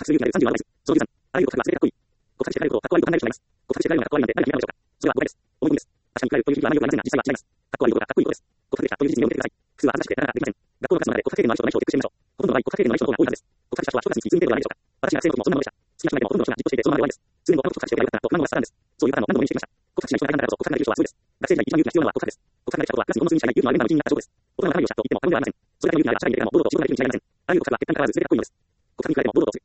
作する勇気のある30万ワイス。その13、あらゆる告白は全てかっこいい。告白してからことは一個考える必要があります。告白してからようなかっこ悪いなんて何が嫌なのでしょうか。それは誤解です。思い込みです。確かに比べるという日はあまり良くありませんが、実際は違います。かっこ悪いことがかっこいいことです。告白できたという事実に目を向けてください。普通は恥ずかしくてなかなかできません。学校のクラスの中で告白経験のある人とない人をチェックしてみましょう。ほとんどの場合、告白経験のない人の方が多いはずです。告白した人は小クラスに積んでいるのではないでしょうか。私が学生の時もそんなものでした。好きな人がいてもほとんどの人がじっとしていてそのままで終わりです。普通に他のこと告白しておけばよかったなと不満をしたんです。そういう方も何度も目にしてきました。告白しない人がいたからこそ告白ができる人はすごいです。学生時代一番勇気が必要なのは告白です。告白ができたことはクラスにこの数人しかいない勇気のあるメンバーの一員になった証拠です。大人が何をしたと言っても過言ではありません。それだけの勇気があれば社会に出てからも堂々と自分のやりたい道に進めません。あらゆる告白は手っからわず全てかっこいいのです。告白に比べても堂々とする。